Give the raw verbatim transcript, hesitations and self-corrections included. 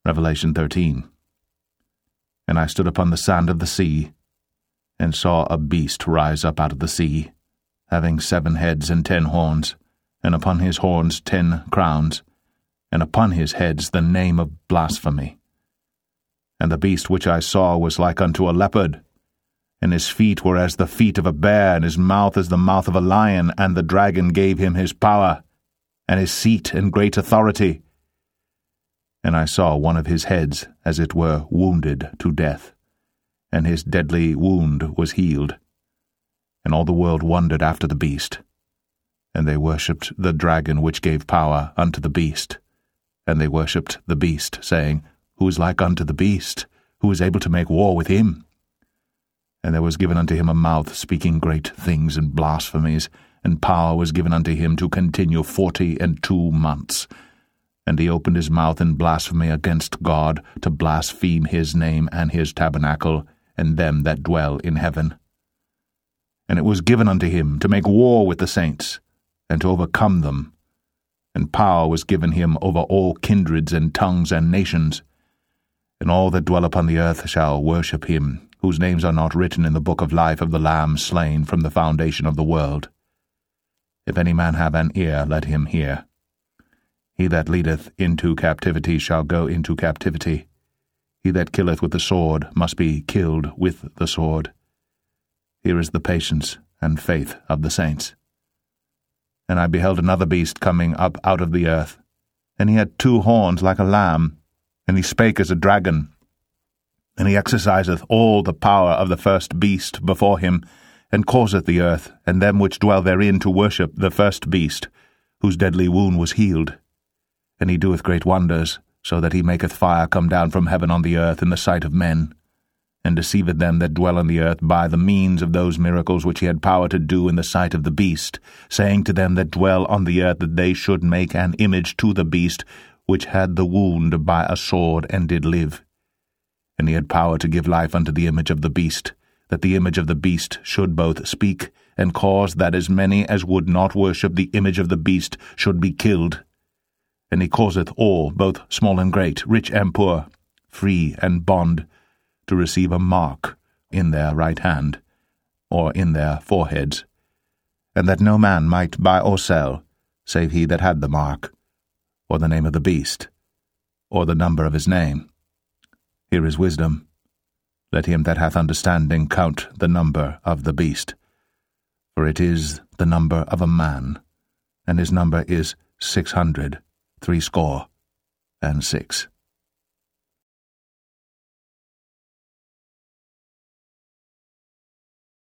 Revelation thirteen. And I stood upon the sand of the sea, and saw a beast rise up out of the sea, having seven heads and ten horns, and upon his horns ten crowns, and upon his heads the name of blasphemy. And the beast which I saw was like unto a leopard, and his feet were as the feet of a bear, and his mouth as the mouth of a lion, and the dragon gave him his power, and his seat and great authority. And I saw one of his heads, as it were, wounded to death, and his deadly wound was healed. And all the world wondered after the beast. And they worshipped the dragon which gave power unto the beast. And they worshipped the beast, saying, Who is like unto the beast? Who is able to make war with him? And there was given unto him a mouth speaking great things and blasphemies, and power was given unto him to continue forty and two months. And he opened his mouth in blasphemy against God, to blaspheme his name and his tabernacle, and them that dwell in heaven. And it was given unto him to make war with the saints, and to overcome them. And power was given him over all kindreds and tongues and nations. And all that dwell upon the earth shall worship him, whose names are not written in the book of life of the Lamb slain from the foundation of the world. If any man have an ear, let him hear. He that leadeth into captivity shall go into captivity. He that killeth with the sword must be killed with the sword. Here is the patience and faith of the saints. And I beheld another beast coming up out of the earth, and he had two horns like a lamb, and he spake as a dragon. And he exerciseth all the power of the first beast before him, and causeth the earth, and them which dwell therein, to worship the first beast, whose deadly wound was healed. And he doeth great wonders, so that he maketh fire come down from heaven on the earth in the sight of men, and deceiveth them that dwell on the earth by the means of those miracles which he had power to do in the sight of the beast, saying to them that dwell on the earth that they should make an image to the beast, which had the wound by a sword, and did live. And he had power to give life unto the image of the beast, that the image of the beast should both speak, and cause that as many as would not worship the image of the beast should be killed. And he causeth all, both small and great, rich and poor, free and bond, to receive a mark in their right hand, or in their foreheads, and that no man might buy or sell, save he that had the mark, or the name of the beast, or the number of his name. Here is wisdom. Let him that hath understanding count the number of the beast, for it is the number of a man, and his number is six hundred threescore and six.